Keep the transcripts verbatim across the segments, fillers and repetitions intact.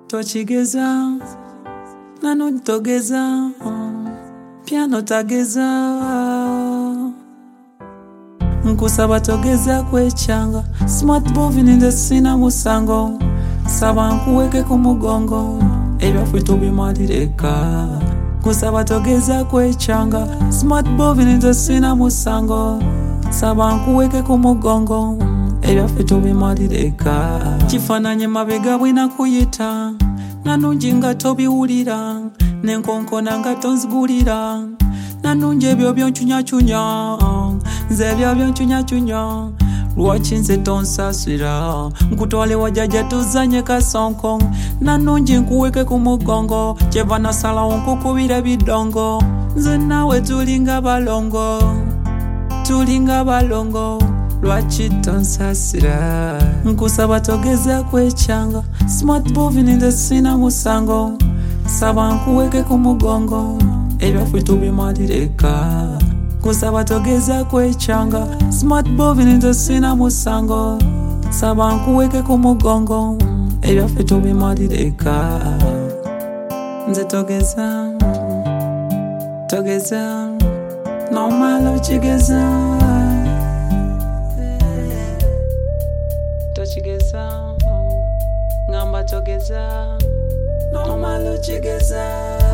tochigeza nanu togeza piano tageza nkusaba togeza kwechanga smart moving in the sina musango saba nkuweke ku mugongo ebyaffe tubimalireka nkusaba togeza kwechanga smart moving in the sina musango saba nkuweke ku mugongo ebyaffe tubimalireka kifaananye mabega bwina kuyita nanungi nga tobiwulira nenkonkona nga tonzigulira nanungi ebyo byoncunyacunnya nze ebyo byoncunyacunnya lwaki nze tonsasira nkutwale wajjajja tuzanye kasonko nanungi nkuweke ku mugongo kyeva nasalawo nkukubira bidongo nze naawe tulinga balongo tulinga balongo lwaki tonsasira nkusaba togeza kwechanga smart moving in the sina musango saba nkuweke ku mugongo ebyaffe tubimalireka nkusaba togeza kwechanga smart moving in the sina musango saba nkuweke ku mugongo ebyaffe tubimalireka nze togeza togeza nomala ukigeza tochigeza ngamba togeza nomala ukigeza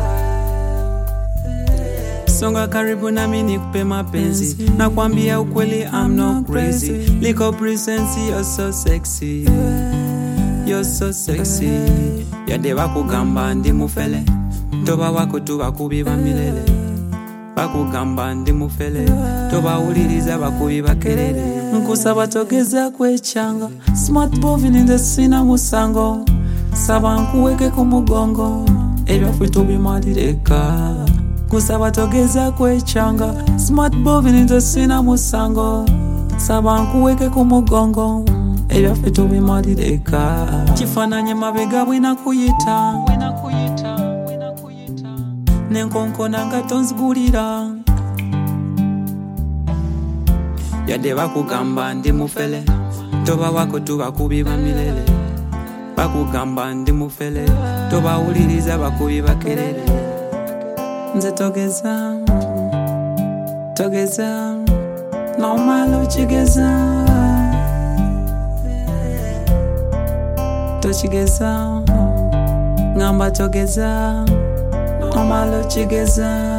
songa karibu nami nikupe mapenzi nakwambia ukweli I'm not crazy liko presence you're so sexy you're so sexy yade bakugamba ndi mufele toba wako tuba kubiba milele bakugamba ndi mufele toba uliriza bakubiba kelele nkusaba togeza kwechanga smart moving in the sina musango saba nkuweke ku mugongo ebyaffe tubimalireka nkusaba togeza kwechanga smart moving in the sina musango saba nkuweke ku mugongo ebyaffe tubimalireka kifaananye mabega bwina kuyita nenkonkona nga tonzigulira yadde bakugamba ndi mufele toba wako tuba kubiba milele bakugamba ndi mufele toba uliriza bakubiba kelele nze togeza togeza nomala ukigeza tochigeza ngamba togeza nomala ukigeza